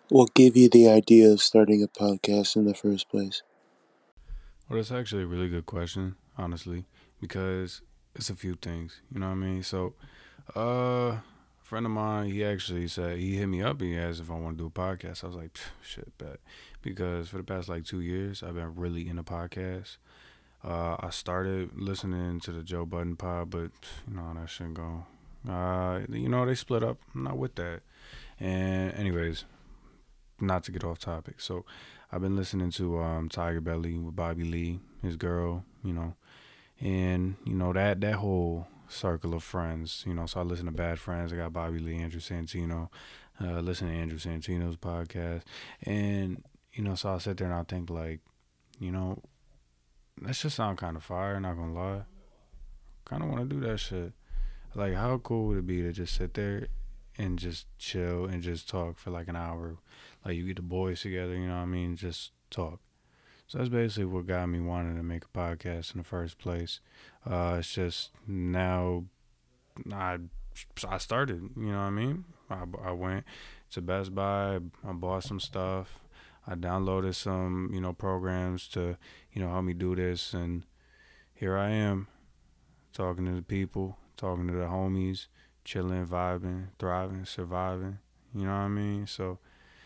What gave you the idea of starting a podcast in the first place? Well, that's actually a really good question, honestly, because it's a few things. You know what I mean? So, a friend of mine, he actually said he hit me up. He asked if I want to do a podcast. I was like, shit, bet. Because for the past like 2 years, I've been really into podcasts. I started listening to the Joe Budden pod, but that shouldn't go. They split up. I'm not with that. And anyways, not to get off topic. So I've been listening to Tiger Belly with Bobby Lee, his girl, and that whole circle of friends. So I listen to Bad Friends. I got Bobby Lee, Andrew Santino. Listen to Andrew Santino's podcast, and so I sit there and I think like, you know, that should sound kind of fire. Not gonna lie, kind of want to do that shit. Like, how cool would it be to just sit there and just chill and just talk for like an hour? Like, you get the boys together, you know what I mean? Just talk. So that's basically what got me wanting to make a podcast in the first place. It's just now I I started, you know what I mean? I went to Best Buy, I bought some stuff, I downloaded some, programs to, help me do this, and here I am talking to the people, talking to the homies, chilling, vibing, thriving, surviving. You know what I mean? So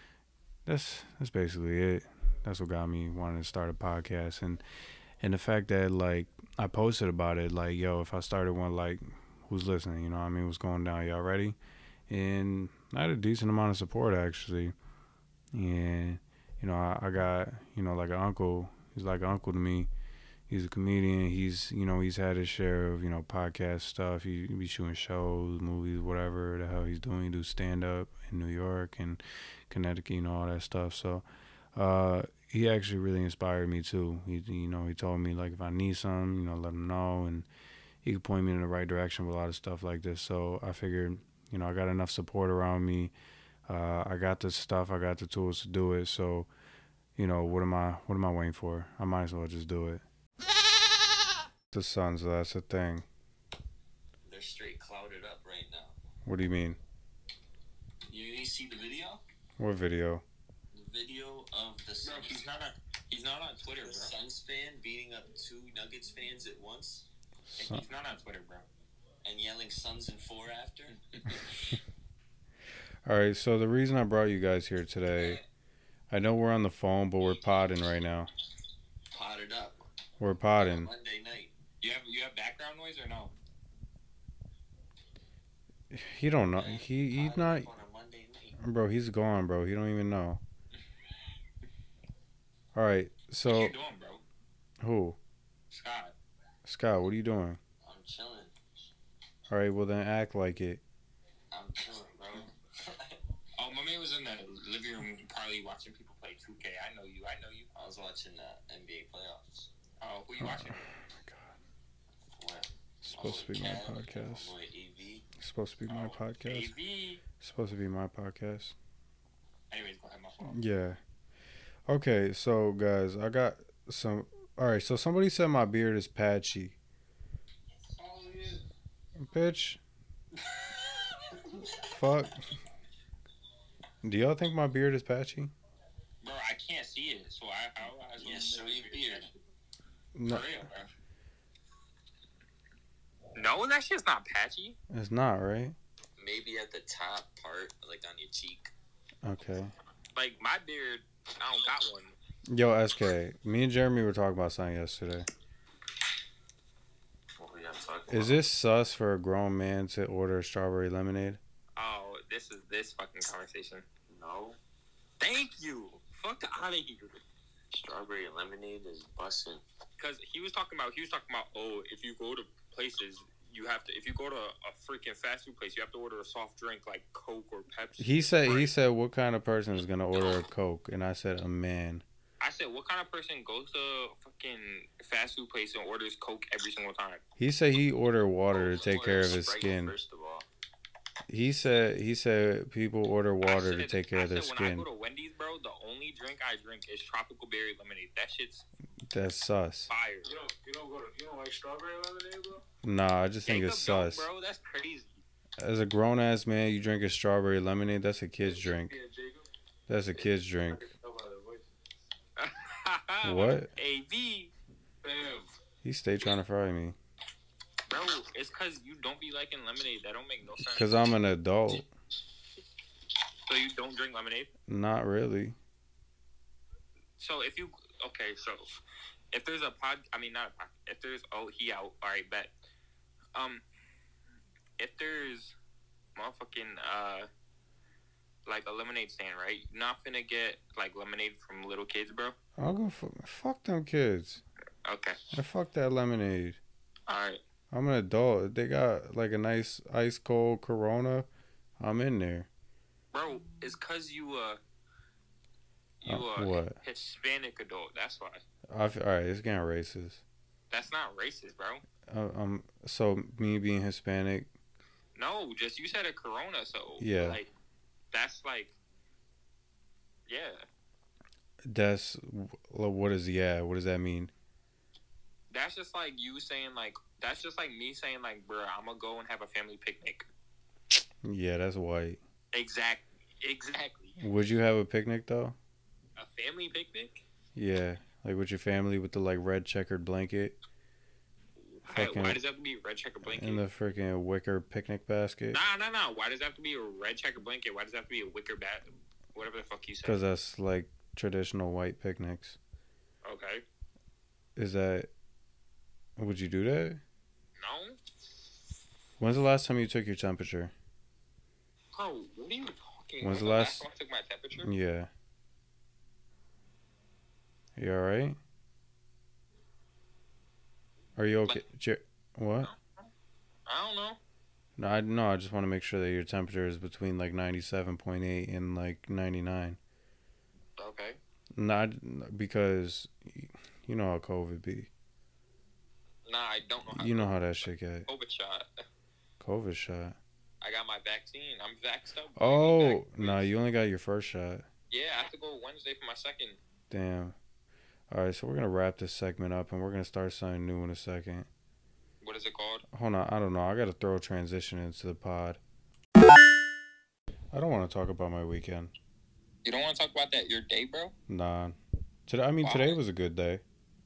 that's basically it. That's what got me wanting to start a podcast, and the fact that like I posted about it, like, yo, if I started one, like, who's listening? You know what I mean? What's going down? Y'all ready? And I had a decent amount of support actually, and I got like an uncle. He's like an uncle to me. He's a comedian. He's had his share of podcast stuff. He be shooting shows, movies, whatever the hell he's doing. He do stand up in New York and Connecticut, all that stuff. So he actually really inspired me too. He told me like if I need something, let him know, and he could point me in the right direction with a lot of stuff like this. So I figured, I got enough support around me. I got the stuff. I got the tools to do it. So what am I waiting for? I might as well just do it. The sun, so that's the thing. They're straight clouded up right now. What do you mean? You didn't see the video? What video? The video of the Suns. Bro, he's not on Twitter, bro. The Suns fan beating up two Nuggets fans at once. And he's not on Twitter, bro. And yelling Suns and four after. All right, so the reason I brought you guys here today, I know we're on the phone, but we're podding right now. Potted up. We're podding. Monday night. You have background noise or no? He don't know. He's not. On a Monday night. Bro, he's gone, bro. He don't even know. All right, so What you doing, bro? who? Scott. Scott, what are you doing? I'm chilling. All right, well then act like it. I'm chilling, bro. Oh, my man was in the living room probably watching people play 2K. I know you. I was watching the NBA playoffs. Oh, who you watching? Oh my God. What? It's supposed to be my podcast. Boy, AV. It's supposed to be my podcast. AV. It's supposed to be my podcast. Anyways, go ahead, my fault. Yeah. Okay, so guys, I got some. All right, so somebody said my beard is patchy. Oh, yeah. Bitch. Fuck. Do y'all think my beard is patchy? Bro, I can't see it, so I show your beard. No, For real, bro. No, that shit's not patchy. it's not, right? Maybe at the top part, like on your cheek. Okay. Like my beard, I don't got one. Yo, SK, me and Jeremy were talking about something yesterday. What were you talking Is this sus for a grown man to order strawberry lemonade? Oh, this is this fucking conversation. No. Thank you. Fuck out of here. Strawberry lemonade is bussin'. Cause he was talking about, oh, if you go to places, if you go to a freaking fast food place, you have to order a soft drink like Coke or Pepsi. He said what kind of person is gonna order a Coke, and I said a man. I said, what kind of person goes to a fucking fast food place and orders Coke every single time? He said he ordered water to take care of his Sprite, skin. First of all. He said people order water to take care of their When I skin. go to Wendy's, bro, the only drink I drink is tropical berry lemonade. That shit's That's sus. fire. You don't like strawberry lemonade, bro? Nah, I just think it's sus. Bro, that's crazy. As a grown ass man, you drink a strawberry lemonade. That's a kid's drink. Yeah, Jacob. That's a kid's drink. What? What? AV. He stayed trying to fry me. Bro, it's because you don't be liking lemonade. That don't make no sense. Because I'm an adult. So you don't drink lemonade? Not really. So if you... Okay, so... If there's a pod... I mean, not a pod. If there's... Oh, he out. All right, bet. If there's motherfucking... like a lemonade stand, right? You're not finna get like lemonade from little kids, bro. I'll go fuck them kids. Okay. And fuck that lemonade. Alright. I'm an adult. They got like a nice ice cold Corona. I'm in there. Bro, it's cause you what? Hispanic adult. That's why. Alright, it's getting racist. That's not racist, bro. So me being Hispanic. No, just you said a Corona, so yeah. Like, that's like, yeah. That's what is What does that mean? That's just like you saying like. That's just like me saying like, bro, I'm gonna go and have a family picnic. Yeah, that's white. Exactly. Would you have a picnic though? A family picnic? Yeah, like with your family with the like red checkered blanket. Why does that have to be a red checkered blanket? In the freaking wicker picnic basket. Nah. Why does that have to be a red checkered blanket? Why does that have to be a wicker whatever the fuck you said? Because that's like traditional white picnics. Okay. Is that... Would you do that? No. When's the last time you took your temperature? Bro, what are you talking? When's the last time I took my temperature? Yeah. You alright? Are you okay? What? I don't know. No, I just want to make sure that your temperature is between like 97.8 and like 99. Okay. Not because you know how COVID be. Nah, I don't know how. You know how that shit get. COVID shot. COVID shot. I got my vaccine. I'm vaxxed up. Oh, nah, you only got your first shot. Yeah, I have to go Wednesday for my second. Damn. All right, so we're going to wrap this segment up, and we're going to start something new in a second. What is it called? Hold on, I don't know. I got to throw a transition into the pod. I don't want to talk about my weekend. You don't want to talk about that your day, bro? Nah. Today was a good day.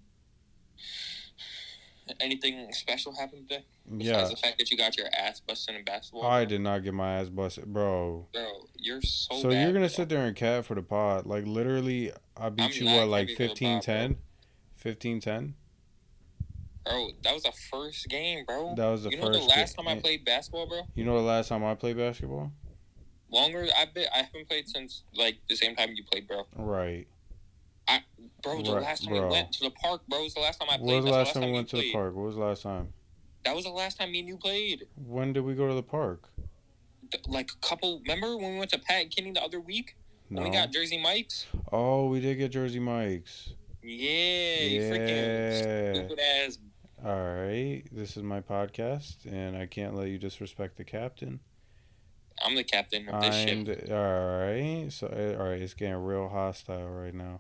Anything special happened today? Yeah. Besides the fact that you got your ass busted in basketball? I did not get my ass busted, bro. Bro, you're so So bad, you're going to bro. sit there and cat for the pod. Like, literally, I beat you, what, like 15-10? 15-10? Bro, that was the first game, bro. That was the first. first. You know the last time I played basketball, bro? You know the last time I played basketball? Longer. I haven't played since like the same time you played, bro. Right. The last time we went to the park, bro, was the last time I played. What was the last time we went to the park? What was the last time? That was the last time me and you played. When did we go to the park? Like a couple. Remember when we went to Pat and Kenny the other week? No. When we got Jersey Mike's? Oh, we did get Jersey Mike's. Yeah. You freaking stupid ass. All right. This is my podcast, and I can't let you disrespect the captain. I'm the captain of this ship. All right. So, all right. It's getting real hostile right now.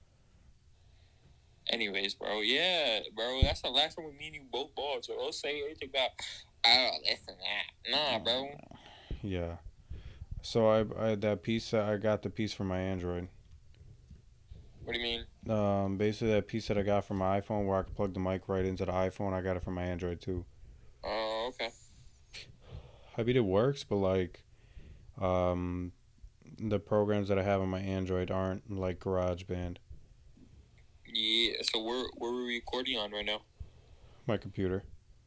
Anyways, bro. Yeah, bro. That's the last time me and you both balled. So don't say anything about, oh, listen that. Nah, bro. Yeah. So I had that piece. I got the piece for my Android. What do you mean? Basically that piece that I got from my iPhone where I could plug the mic right into the iPhone. I got it from my Android too. Oh, okay. I mean, it works, but like, the programs that I have on my Android aren't like GarageBand. Yeah. So where are we recording on right now? My computer.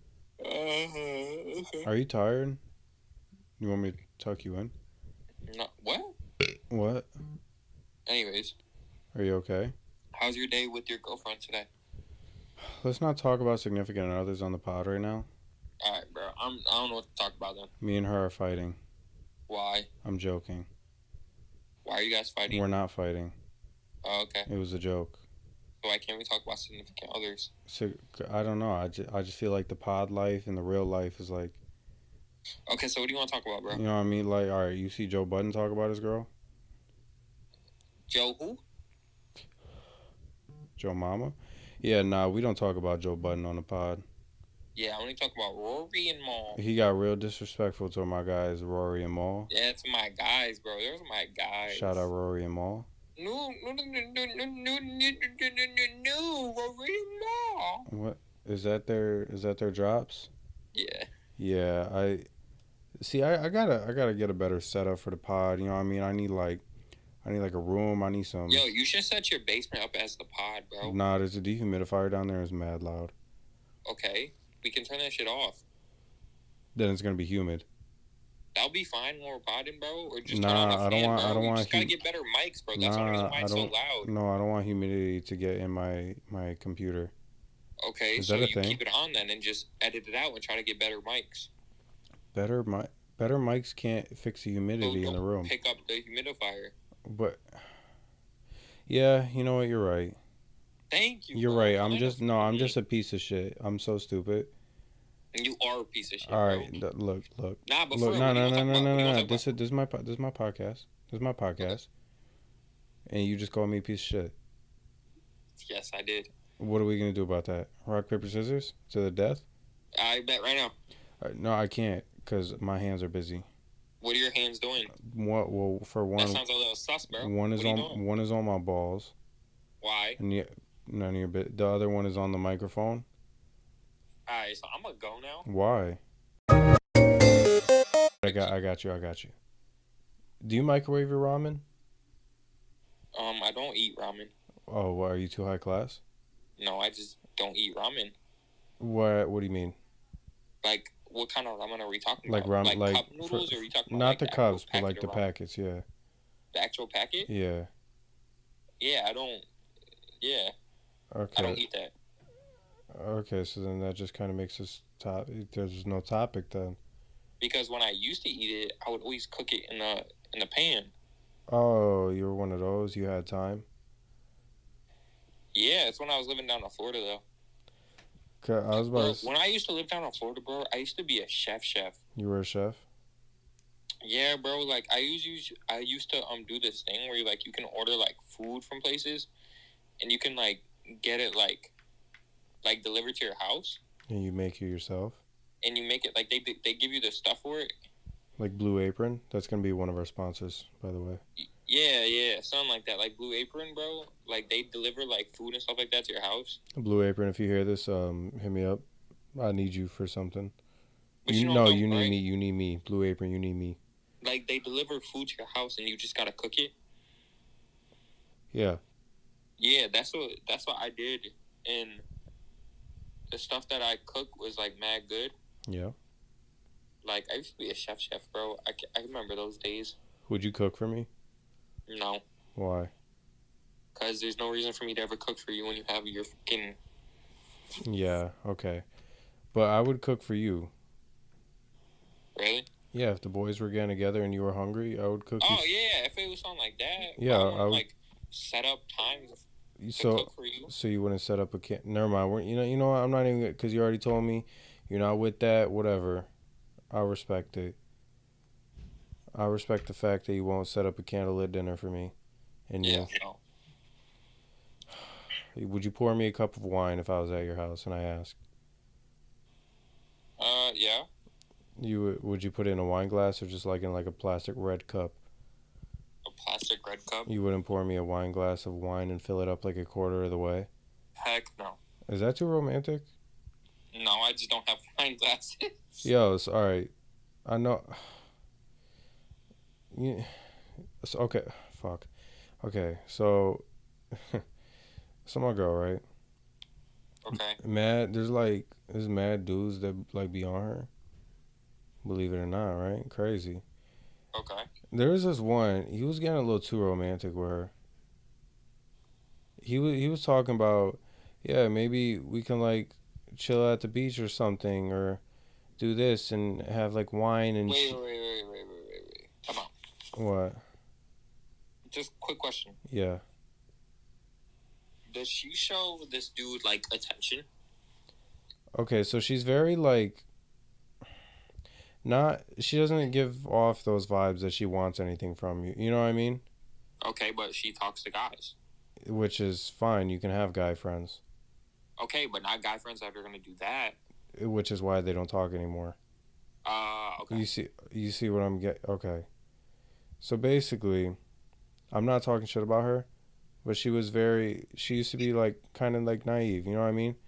Okay. Are you tired? You want me to tuck you in? No. What? What? Anyways. Are you okay? How's your day with your girlfriend today? Let's not talk about significant others on the pod right now. Alright, bro. I don't know what to talk about then. Me and her are fighting. Why? I'm joking. Why are you guys fighting? We're not fighting. Oh, okay. It was a joke. So why can't we talk about significant others? So, I don't know. I just feel like the pod life and the real life is like... Okay, so what do you want to talk about, bro? You know what I mean? Like, all right, you see Joe Budden talk about his girl? Joe who? Joe Mama? Yeah, nah, we don't talk about Joe Budden on the pod. Yeah, I only talk about Rory and Maul. He got real disrespectful to my guys, Rory and Maul. Yeah, it's my guys, bro. Those are my guys. Shout out Rory and Maul. No, Rory and Maul. What is that? Their drops? Yeah. Yeah, I gotta get a better setup for the pod. You know what I mean? I need like a room. I need some. Yo, you should set your basement up as the pod, bro. Nah, there's a dehumidifier down there. It's mad loud. Okay, we can turn that shit off. Then it's gonna be humid. That'll be fine when we're podding, bro. Or just Nah, turn on a fan, I don't want. bro. I don't You want. just gotta get better mics, bro. That's the only reason why it's so loud. No, I don't want humidity to get in my computer. Okay, so you keep it on then and just edit it out and try to get better mics. Better mics can't fix the humidity in the room. Pick up the humidifier. But yeah, you know what? You're right. Thank you. You're right. I'm just a piece of shit. I'm so stupid. And you are a piece of shit. All right, bro. look. Nah, but look, for no. This is my podcast. This is my podcast. Okay. And you just called me a piece of shit. Yes, I did. What are we gonna do about that? Rock, paper, scissors to the death? I bet right now. No, I can't because my hands are busy. What are your hands doing? What? Well, for one, that sounds a little sus, bro. One is on my balls. Why? And none of your bit. The other one is on the microphone. Alright, so I'm gonna go now. Why? I got you. Do you microwave your ramen? I don't eat ramen. Oh, what, are you too high class? No, I just don't eat ramen. What do you mean? Like, what kind of ramen are we talking about? Like cup noodles, or are we talking about not the cups, but like the packets, yeah. The actual packet? Yeah. Yeah, I don't. Yeah. Okay. I don't eat that. Okay, so then that just kind of makes us there's no topic then. Because when I used to eat it, I would always cook it in the pan. Oh, you were one of those? You had time? Yeah, it's when I was living down in Florida, though. I was about when I used to live down in Florida, bro, I used to be a chef. You were a chef? Yeah, bro. Like I used to do this thing where you can order like food from places, and you can like get it like delivered to your house. And you make it yourself. And you make it like they give you the stuff for it. Like Blue Apron. That's gonna be one of our sponsors, by the way. Yeah, something like that. Like Blue Apron, bro. Like they deliver like food and stuff like that to your house. Blue Apron, if you hear this, hit me up. I need you for something. But you need me. You need me. Blue Apron, you need me. Like they deliver food to your house and you just gotta cook it. Yeah. Yeah, that's what I did, and the stuff that I cooked was like mad good. Yeah. Like I used to be a chef, bro. I remember those days. Would you cook for me? No. Why? Because there's no reason for me to ever cook for you when you have your fucking... Yeah, okay. But I would cook for you. Really? Yeah, if the boys were getting together and you were hungry, I would cook you. Oh, yeah, if it was something like that. Yeah, I would... like, set up times to cook for you. So you wouldn't set up a... Never mind. You know what? I'm not even... Because you already told me you're not with that, whatever. I respect it. I respect the fact that you won't set up a candlelit dinner for me. And yeah, no. Would you pour me a cup of wine if I was at your house and I asked? Yeah. Would you put it in a wine glass or just like in like a plastic red cup? A plastic red cup? You wouldn't pour me a wine glass of wine and fill it up like a quarter of the way? Heck no. Is that too romantic? No, I just don't have wine glasses. Yo, it's all right. I know. Yeah. Okay. Fuck. Okay. So, so my girl, right? Okay. There's mad dudes that like be on her. Believe it or not, right? Crazy. Okay. There was this one. He was getting a little too romantic with her. He was talking about, yeah, maybe we can like chill at the beach or something, or do this and have like wine and. Wait. Come on. What? Just quick question. Yeah. Does she show this dude like attention? Okay, so she's very like. She doesn't give off those vibes that she wants anything from you. You know what I mean? Okay, but she talks to guys. Which is fine. You can have guy friends. Okay, but not guy friends that are going to do that. which is why they don't talk anymore. Okay. You see what I'm get? Okay. So basically, I'm not talking shit about her, but she used to be like kind of like naive. You know what I mean?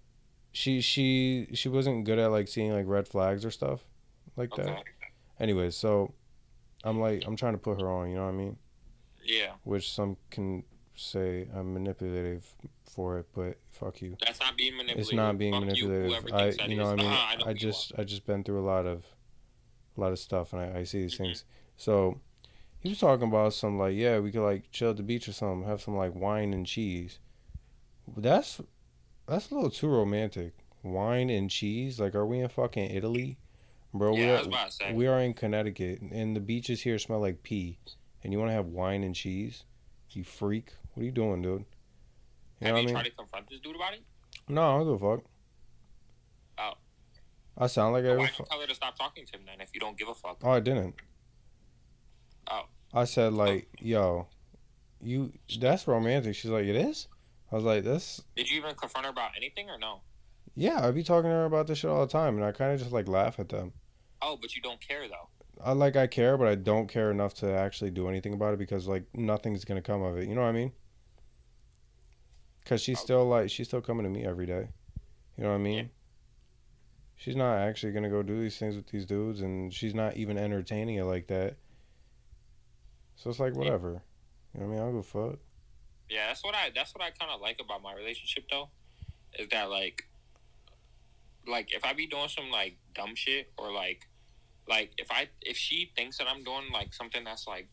She wasn't good at like seeing like red flags or stuff like that. Okay. Anyways, so I'm trying to put her on. You know what I mean? Yeah. Which some can say I'm manipulative for it, but fuck you. That's not being manipulative. It's not being Fuck manipulative. You, whoever thinks that you know is. what I mean? I know who you are. I just been through a lot of stuff, and I see these things. So he was talking about some like, yeah, we could like chill at the beach or something, have some like wine and cheese. That's a little too romantic. Wine and cheese? Like, are we in fucking Italy, bro? Yeah, I was about to say. We are in Connecticut, and the beaches here smell like pee. And you want to have wine and cheese? You freak! What are you doing, dude? Have you tried to confront this dude about it? No, I don't give a fuck. Oh. I sound like why didn't you tell her to stop talking to him then if you don't give a fuck? Oh, I didn't. Oh. I said like, yo, that's romantic. She's like, it is? I was like, this. Did you even confront her about anything or no? Yeah, I be talking to her about this shit all the time, and I kind of just like laugh at them. Oh, but you don't care though. I care, but I don't care enough to actually do anything about it because like nothing's gonna come of it. You know what I mean? Because she's still coming to me every day. You know what I mean? Yeah. She's not actually gonna go do these things with these dudes, and she's not even entertaining it like that. So it's like whatever. You know what I mean? I don't give a fuck. Yeah, that's what I kind of like about my relationship though, is that like if I be doing some like dumb shit or like if she thinks that I'm doing like something that's like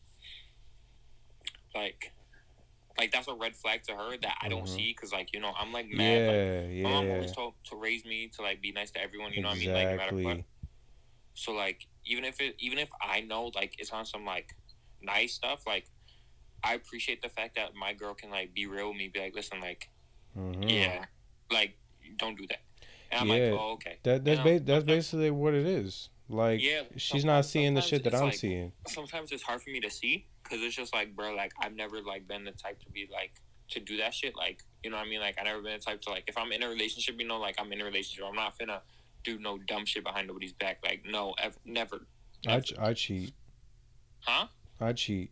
that's a red flag to her that I don't see because like I'm like mad. My mom always told to raise me to like be nice to everyone. You know what I mean? Like no matter what. So like even if I know like it's on some like nice stuff, like I appreciate the fact that my girl can like be real with me, be like, listen, like yeah, like don't do that. And I'm like, oh okay. That's basically what it is. Like she's not seeing the shit that I'm seeing. Sometimes it's hard for me to see because it's just like, bro, like I've never like been the type to be like to do that shit. Like you know what I mean? Like I never been the type to like if I'm in a relationship, like I'm in a relationship, I'm not finna do no dumb shit behind nobody's back. Like no, never. I cheat. Huh? I cheat.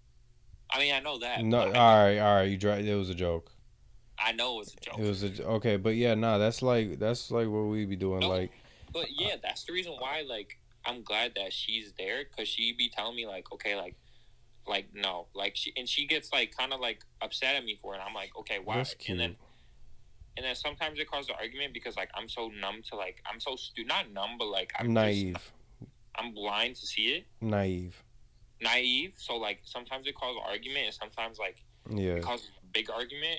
I mean, I know that. No, all right. It was a joke. I know it was a joke. It was okay, but yeah, nah. That's like what we be doing, like. But yeah, that's the reason why. Like, I'm glad that she's there because she be telling me like, okay, like no, like she gets like kind of like upset at me for it. I'm like, okay, why? That's cute. And then sometimes it causes an argument because like I'm so numb to like I'm so not numb, but like I'm naive. I'm blind to see it. Naive. So like sometimes it causes argument and sometimes like it causes a big argument.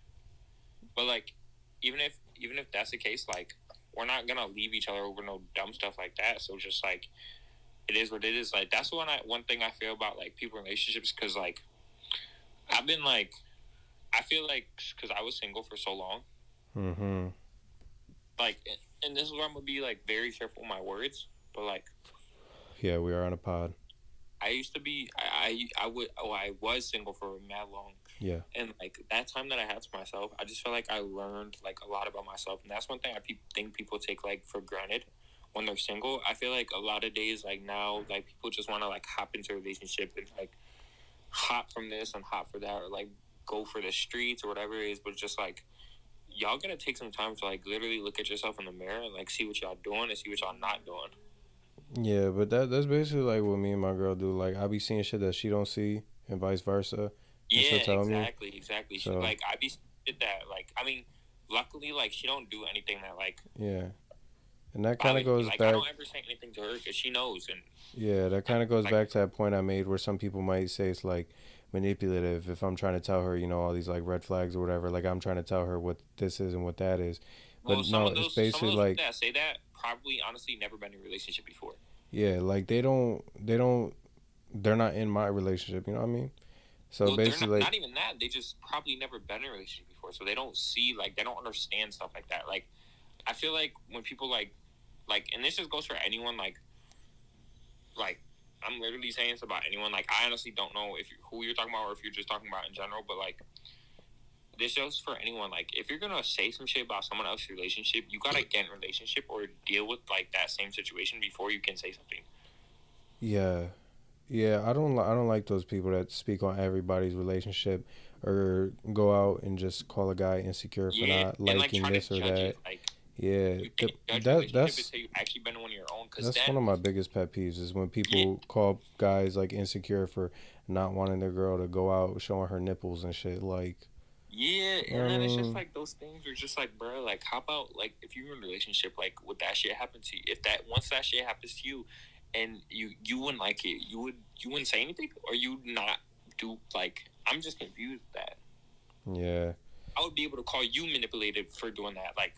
But like even if that's the case, like we're not gonna leave each other over no dumb stuff like that. So just like it is what it is. Like that's one thing I feel about like people in relationships because like I've been like I feel like because I was single for so long. Mm-hmm. Like and this is where I'm gonna be like very careful with my words, but like yeah, we are on a pod. I used to be I was single for mad long. Yeah. And like that time that I had to myself, I just felt like I learned like a lot about myself, and that's one thing I think people take like for granted when they're single. I feel like a lot of days like now like people just want to like hop into a relationship and like hop from this and hop for that or like go for the streets or whatever it is, but just like y'all gotta take some time to like literally look at yourself in the mirror and like see what y'all doing and see what y'all not doing. Yeah, but that's basically like what me and my girl do. Like I be seeing shit that she don't see, and vice versa. Yeah, exactly. So, like I be did that. Like I mean, luckily, like she don't do anything that like. Yeah, and that kind of goes like, back. I don't ever say anything to her because she knows, and. Yeah, that kind of goes back to that point I made where some people might say it's like manipulative if I'm trying to tell her, all these like red flags or whatever. Like I'm trying to tell her what this is and what that is. But no, it's basically like that say that probably honestly never been in a relationship before. Yeah, like they're not in my relationship. You know what I mean? So basically, not even that. They just probably never been in a relationship before, so they don't see like they don't understand stuff like that. Like I feel like when people like, and this just goes for anyone. Like I'm literally saying this about anyone. Like I honestly don't know who you're talking about or if you're just talking about in general, but like this goes for anyone. Like, if you're gonna say some shit about someone else's relationship, you gotta get in a relationship or deal with like that same situation before you can say something. Yeah, yeah. I don't like those people that speak on everybody's relationship or go out and just call a guy insecure for not and like liking try this to or judge that. it. Like, Yeah, you can't judge relationship until you actually been in one of your own. Cause that's then one of my biggest pet peeves is when people call guys like insecure for not wanting their girl to go out showing her nipples and shit. Like, yeah, and then it's just like those things are just like, bro, like how about like if you're in a relationship, like would that shit happen to you? If that once that shit happens to you, and you wouldn't like it, you wouldn't say anything, or you not do like I'm just confused with that. Yeah, I would be able to call you manipulated for doing that. Like,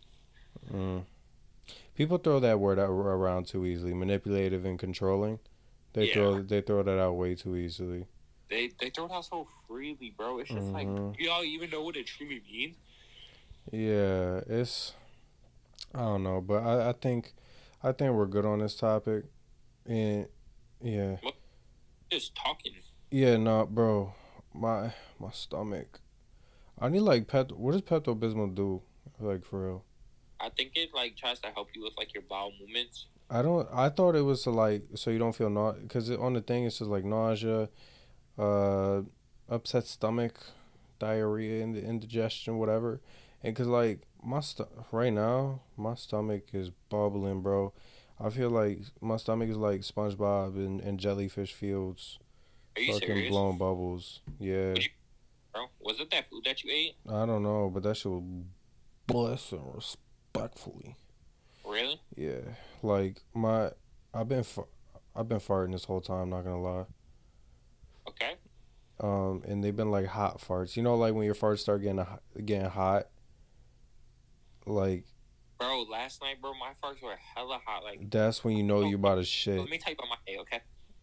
people throw that word around too easily. Manipulative and controlling. They throw that out way too easily. They throw it out so freely, bro. It's just like, y'all even know what it truly means? Yeah, I don't know, but I think we're good on this topic, and yeah. What? Just talking. Yeah, no, bro, my stomach. I need like What does Pepto Bismol do? Like for real. I think it like tries to help you with like your bowel movements. I thought it was to like so you don't feel because on the thing it says like nausea, uh, upset stomach, diarrhea, indigestion, whatever. And cause like right now my stomach is bubbling, bro. I feel like my stomach is like SpongeBob and Jellyfish Fields. Are you fucking serious? blowing bubbles. Yeah. Bro, was it that food that you ate? I don't know, but that shit was bless and respectfully. Really? Yeah. Like I've been farting this whole time. Not gonna lie. Okay. And they've been like hot farts. You know, like when your farts start getting hot. Like. Bro, last night, bro, my farts were hella hot. Like. That's when you know you about to shit. Let me tell you about my day, okay?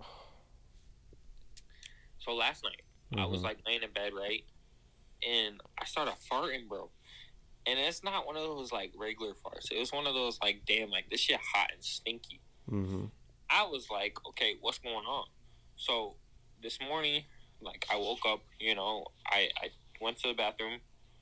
So last night, I was like laying in bed, right? And I started farting, bro. And it's not one of those like regular farts. It was one of those like, damn, like this shit hot and stinky. I was like, okay, what's going on? So this morning, like I woke up, you know, I went to the bathroom.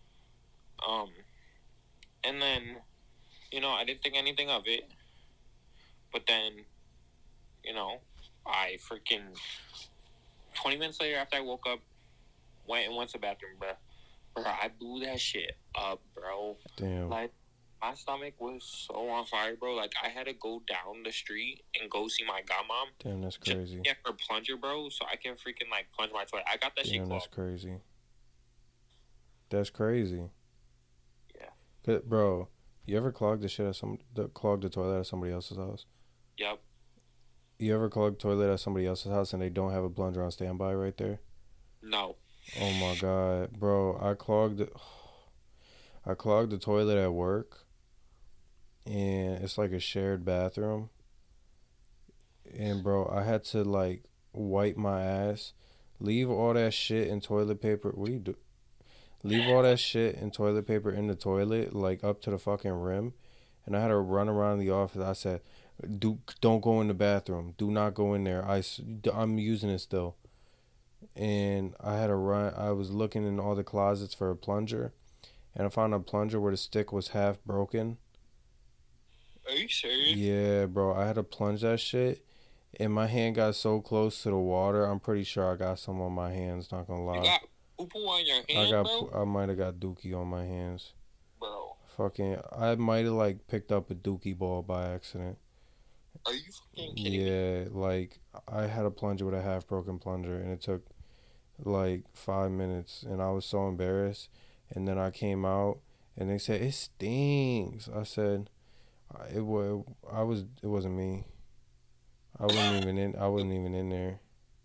And then, you know, I didn't think anything of it. But then, you know, I freaking 20 minutes later after I woke up, went to the bathroom, bro. Bro, I blew that shit up, bro. Damn. Like, my stomach was so on fire, bro. Like, I had to go down the street and go see my godmom. Damn, that's crazy. Get her plunger, bro, so I can freaking, like, plunge my toilet. I got that shit clogged. That's crazy. That's crazy. Yeah. Bro, you ever clog the toilet at somebody else's house? Yep. You ever clog the toilet at somebody else's house and they don't have a plunger on standby right there? No. Oh my god, bro! I clogged the toilet at work, and it's like a shared bathroom. And bro, I had to like wipe my ass, leave all that shit in toilet paper. What do you do? Leave all that shit in toilet paper in the toilet, like up to the fucking rim, and I had to run around the office. I said, don't go in the bathroom. Do not go in there. I'm using it still." And I had to run. I was looking in all the closets for a plunger, and I found a plunger where the stick was half broken. Are you serious? Yeah, bro. I had to plunge that shit, and my hand got so close to the water. I'm pretty sure I got some on my hands. Not gonna lie. You got poo-poo on your hand, bro? I might have got dookie on my hands. Bro. Fucking, I might have like picked up a dookie ball by accident. Are you fucking kidding me? Yeah, like I had a plunger with a half broken plunger, and it took like 5 minutes, and I was so embarrassed. And then I came out, and they said it stings. I said, it wasn't me. I wasn't even in there.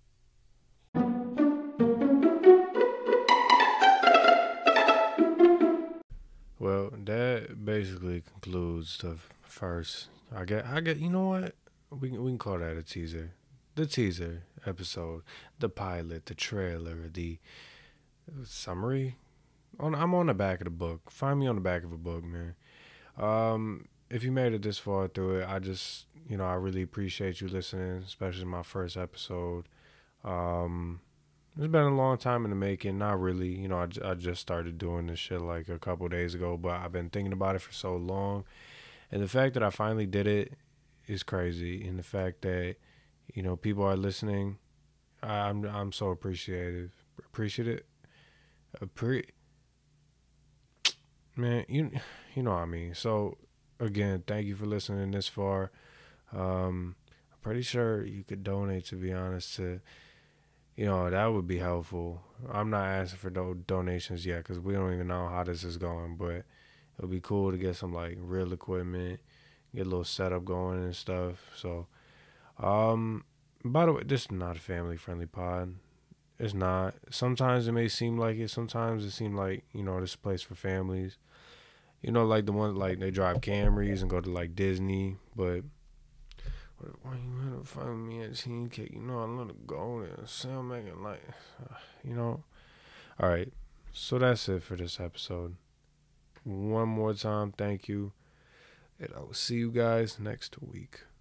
Well, that basically concludes the first. I get. You know what? We can call that a teaser. The teaser episode, the pilot, the trailer, the summary. I'm on the back of the book. Find me on the back of a book, man. If you made it this far through it, I really appreciate you listening, especially my first episode. It's been a long time in the making. Not really. You know, I just started doing this shit like a couple days ago, but I've been thinking about it for so long. And the fact that I finally did it is crazy. And the fact that, you know, people are listening, I'm so appreciative. Appre- Man, you know what I mean. So again, thank you for listening this far. I'm pretty sure you could donate, to be honest, to, you know, that would be helpful. I'm not asking for donations yet because we don't even know how this is going, but it would be cool to get some like real equipment, get a little setup going and stuff. So, um, by the way, this is not a family friendly pod. It's not. Sometimes it may seem like it. Sometimes it seems like, you know, this is a place for families. You know, like the ones like they drive Camrys and go to like Disney, but why you had to find me at Teen Cake? You know, I let it go there. Sound making like, you know. All right. So that's it for this episode. One more time, thank you. And I will see you guys next week.